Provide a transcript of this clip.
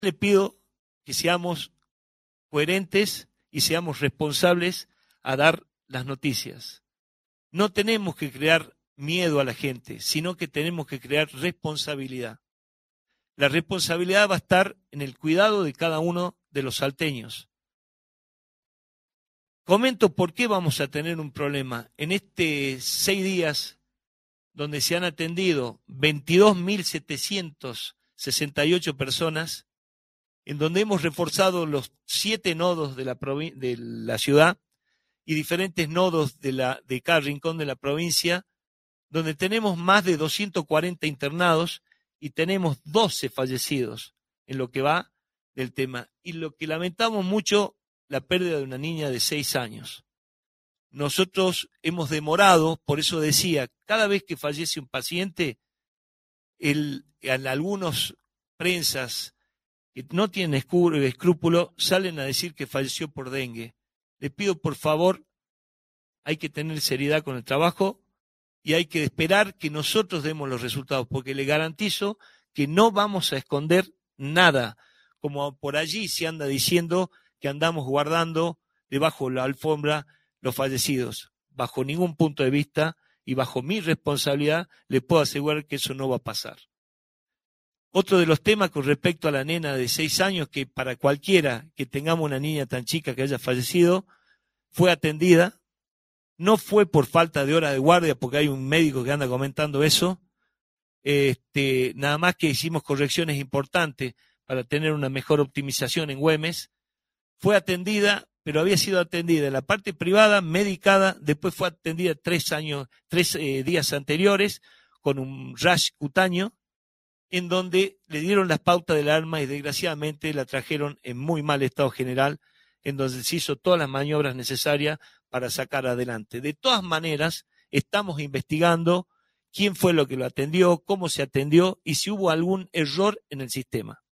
Le pido que seamos coherentes y seamos responsables a dar las noticias. No tenemos que crear miedo a la gente, sino que tenemos que crear responsabilidad. La responsabilidad va a estar en el cuidado de cada uno de los salteños. Comento por qué vamos a tener un problema. En estos 6 días, donde se han atendido 22.768 personas, en donde hemos reforzado los 7 nodos de la ciudad y diferentes nodos de cada rincón de la provincia, donde tenemos más de 240 internados y tenemos 12 fallecidos en lo que va del tema. Y lo que lamentamos mucho, la pérdida de una niña de 6 años. Nosotros hemos demorado, por eso decía, cada vez que fallece un paciente, en algunos prensas que no tienen escrúpulo salen a decir que falleció por dengue. Le pido por favor, hay que tener seriedad con el trabajo y hay que esperar que nosotros demos los resultados, porque le garantizo que no vamos a esconder nada, como por allí se anda diciendo que andamos guardando debajo de la alfombra los fallecidos. Bajo ningún punto de vista y bajo mi responsabilidad le puedo asegurar que eso no va a pasar. Otro de los temas con respecto a la nena de 6 años, que para cualquiera que tengamos una niña tan chica que haya fallecido, fue atendida. No fue por falta de hora de guardia, porque hay un médico que anda comentando eso. Nada más que hicimos correcciones importantes para tener una mejor optimización en Güemes. Fue atendida, pero había sido atendida en la parte privada, medicada, después fue atendida 3 días anteriores con un rash cutáneo, en donde le dieron las pautas del arma y desgraciadamente la trajeron en muy mal estado general, en donde se hizo todas las maniobras necesarias para sacar adelante. De todas maneras, estamos investigando quién fue lo que lo atendió, cómo se atendió y si hubo algún error en el sistema.